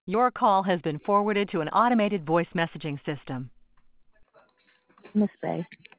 Your call has been forwarded to an automated voice messaging system. Miss Bay.